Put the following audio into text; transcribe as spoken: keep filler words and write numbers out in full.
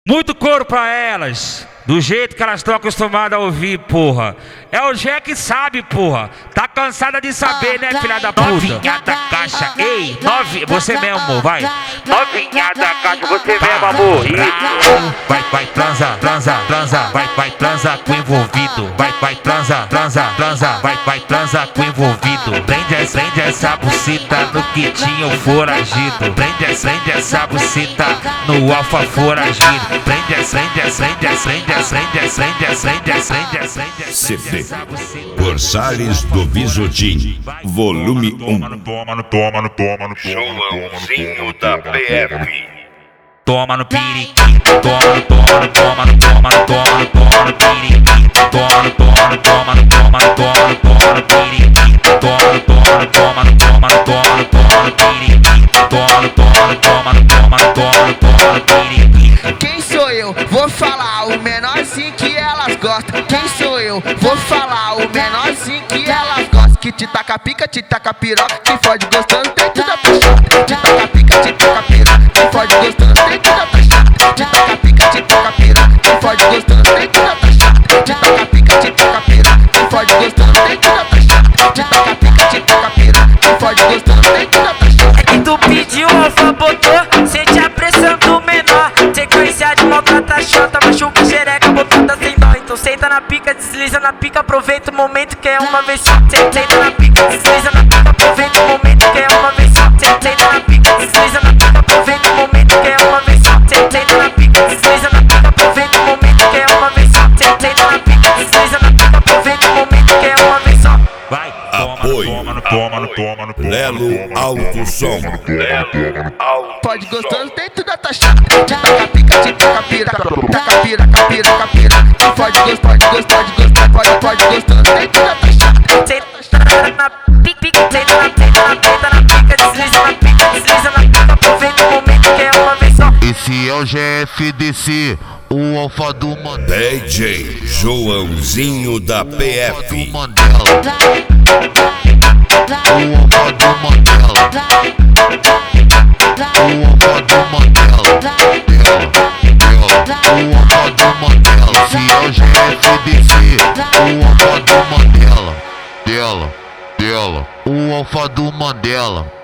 Muito couro pra elas, do jeito que elas estão acostumadas a ouvir, porra. É o Gé que sabe, porra. Tá cansada de saber, né, filha da puta? Novinha da caixa, ei, novinha, você mesmo, amor, vai. Novinha da caixa, você mesmo, amor. Isso. Vai, vai, transa, transa, transa, vai, vai, transa com envolvido. Vai, vai, transa, transa, transa, vai, vai, transa com envolvido. Prende, prende essa buceta no quitinho foragido. Prende, prende essa buceta no alfa foragido. Prende, prende, prende, prende, prende, prende, prende, prende, prende. C D Corsales do Bisotim, volume um. Toma no toma no toma no toma no Joãozinho da P F. Toma no piriquim, toma no toma no toma no toma no toma no toma no piriquim, toma no toma no toma no toma no toma no toma no piriquim, toma no toma no toma no toma no toma no toma no piriquim, toma no toma no toma no toma no toma no toma no piriquim. Quem sou eu? Vou falar o menorzinho que elas gostam. Quem sou eu? Vou falar o menorzinho que elas gostam. Que te taca pica, te taca piroca, te fode gostando dentro da puxada. Te taca pica, te taca piroca, te fode gostando dentro da taxada. Te taca pica, te taca piroca, te fode gostando dentro da taxada. Te taca pica, te taca piroca, te fode gostando dentro da taxada. Te taca pica, te taca piroca, te fode gostando dentro da taxada. É que tu pediu, alfa botou, sente a pressão do menor. Sequência de maltrata chata, machuca xereca, botada sem dó. Então senta na pica, desliza na pica, aproveita o momento que é uma vez só. Senta na pica, desliza na pica, aproveita o momento que é uma vez só. Senta na pica, desliza na pica, aproveita o momento que é uma vez só. Senta na pica, desliza na pica, aproveita o momento que é uma vez só. Senta na pica, desliza na pica, aproveita o momento que é uma vez só. Vai, Apoio toma no toma no toma no Lelo Alto Som. Pode gostando dentro da taxada. Te taca pica, te taca piroca, taca piroca, piroca, piroca. Te pode gostar, pode gostar, pode gostar, pode, pode gostando dentro da taxada. Senta na pica, senta na pica, senta na pica, desliza na pica, desliza na pica, aproveita o momento que é uma vez só. Esse é o G F D C, o alfa do Mandela. D J Joãozinho da P F. O alfa do Mandela. O alfa do Mandela. Dela, dela. O alfa do Mandela. Esse é o G F D C, o alfa do Mandela. Dela, dela. O alfa do Mandela.